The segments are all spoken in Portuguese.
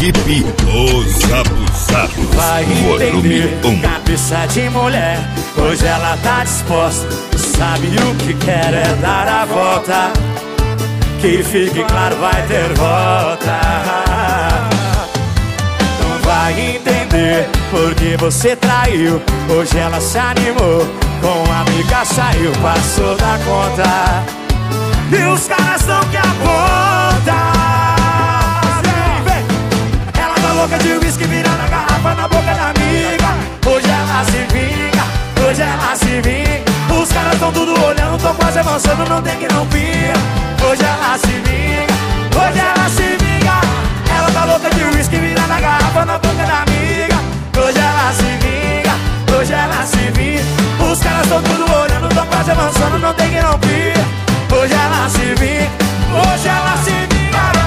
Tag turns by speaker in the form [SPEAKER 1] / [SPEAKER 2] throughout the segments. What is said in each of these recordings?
[SPEAKER 1] equipe Os Abusados.
[SPEAKER 2] Vai
[SPEAKER 1] Volume
[SPEAKER 2] entender,
[SPEAKER 1] 1.
[SPEAKER 2] cabeça de mulher, hoje ela tá disposta. Sabe o que quer é dar a volta. Que fique claro, vai ter volta. Não vai entender porque você traiu. Hoje ela se animou, com a amiga saiu, passou da conta. E os caras tão que apontam. Ela tá louca de uísque, virando a garrafa na boca da amiga. Hoje ela se vinga, hoje ela se vinga. Os caras tão tudo olhando, tão quase avançando, não tem que não pia. Hoje ela se vinga, hoje ela se vinga. Ela tá louca de uísque, virando a garrafa na boca da amiga. Hoje ela se vinga, hoje ela se vinga. Os caras tão tudo olhando, tão quase avançando, não tem que não pia. Hoje ela se vinga, hoje ela se vinga.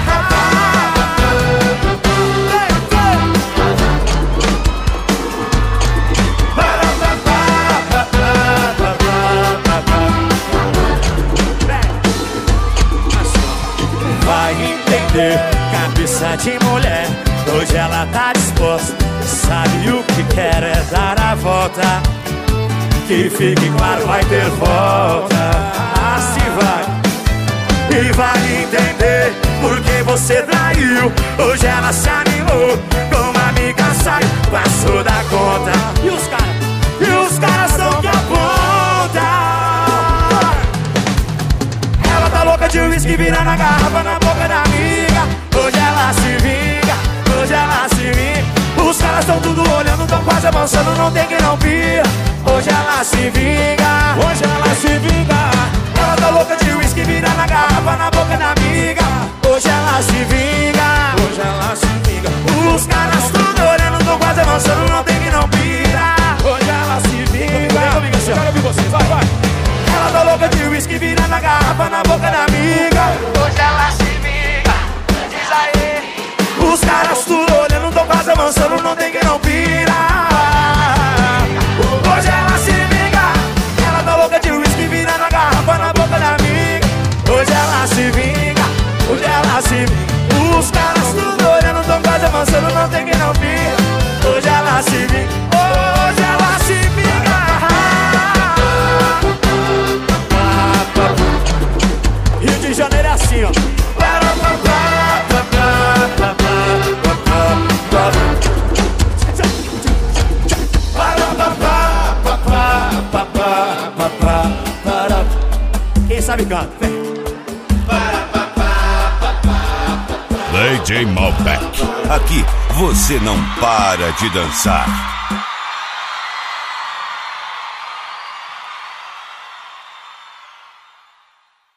[SPEAKER 2] Vai entender, cabeça de mulher, hoje ela tá disposta. Sabe o que quer é dar a volta. Que fique claro, vai ter volta. Assim vai. E vai entender porque você traiu. Hoje ela se animou, com uma amiga saiu, passou da conta. E os caras são que apontam. Ela tá louca de uísque, virando a garrafa na boca da amiga. Hoje ela se vinga, hoje ela se vinga. Os caras tão tudo olhando, tão quase avançando, não tem que não pia. Hoje ela se vinga, hoje ela se vinga. Ela tá louca de uísque, virando a garrafa na boca da amiga. Hoje ela se vinga, hoje ela se vinga. Os caras tudo olhando, tão quase avançando, não tem que não pia. Hoje ela se vinga. Eu quero ouvir vocês, vai, vai. Ela tá louca de uísque, virando a garrafa na boca da amiga. Hoje ela se vinga, diz aí. Os caras tudo olhando, tão quase avançando, não tem que não pira. Hoje ela se vinga. Ela tá louca de uísque, virando a garrafa na boca da amiga. Hoje ela se vinga, hoje ela se vinga. Os caras tudo olhando, tão quase avançando, não tem que não pira. Hoje ela se vinga, hoje ela se vinga. Rio de Janeiro é assim, ó. Quem sabe canta, vem.
[SPEAKER 1] DJ Malbec. Aqui você não para de dançar.